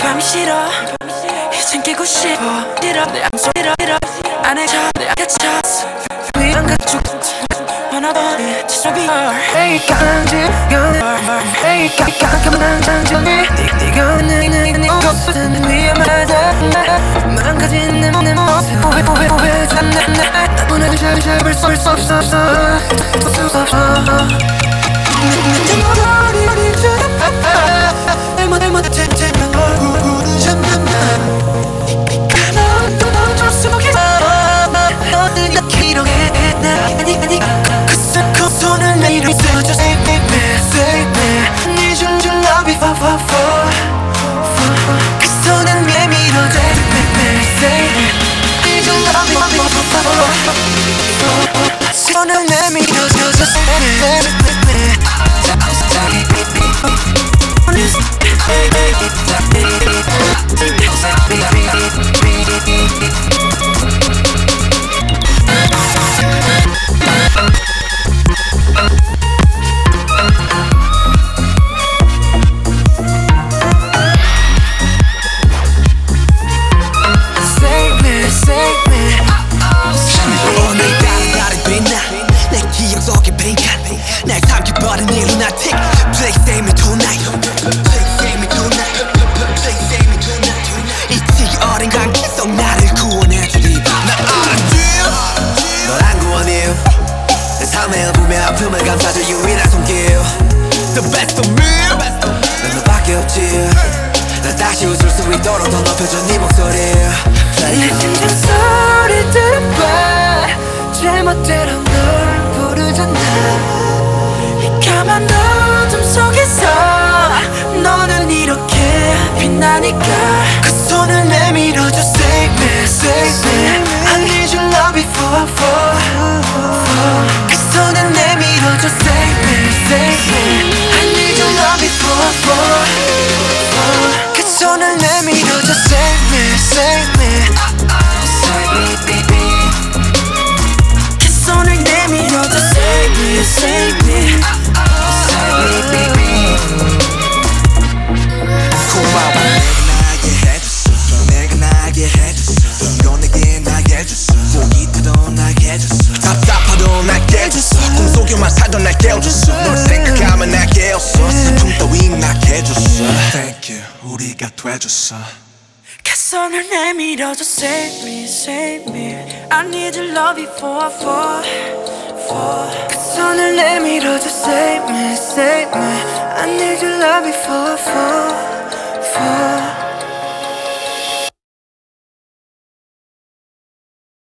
밤이 싫어 이젠 깨고 싶어 싫어 내 암소 싫어 안에 내 안에 찼어 위안 가축 하나번에 just be her Hey 간지 Hey 깜깜한 단전이 네가 내 옷은 위험하다 망가진 내 모습 오해하지 나 보내도 잡을 수 없어 내 머리 내 머리 제 얼굴을 잡는 난 저 속에서 너는 기록해 나 그 손을 내려 Just save me Need you to love me for 그 손을 내밀어 Save me Need you to love me for 손을 내밀어 Just save me 날 삼켜버린 이 lunatic Please save me tonight Please save me tonight Please save me tonight 이 지기 어린 감기 속 나를 구원해주리 나 알아줘 널 안 구원해요 내 삶의 어둠의 아픔을 감싸줄 유일한 손길 The best of me 난 너밖에 없지 나 다시 웃을 수 있도록 더 높여줘 네 목소리 내 심장 소리 들어봐 제멋대로 널 부르잖아 까만 어둠 속에서 너는 이렇게 빛나니까 그 손을 내밀어줘 Save me, save me I need your love before 그 손을 내밀어줘 Save me, save me I need your love before 그 손을 내밀어줘 Save me, save me 그 손을 내밀어줘 Save me, save me 고마워 내가 나게 해줬어 이런 내게 나게 해줬어 목이 타도 나게 해줬어 답답하도 나게 해줬어 꿈속에만 살던 날 깨워줬어 널 생각하면 나게 해줬어 슬픔 따윈 나게 해줬어 Thank you 우리가 돼줬어 그 손을 내밀어줘 Save me, save me I need your love before 그 손을 내밀어줘 Save me, save me I need your love before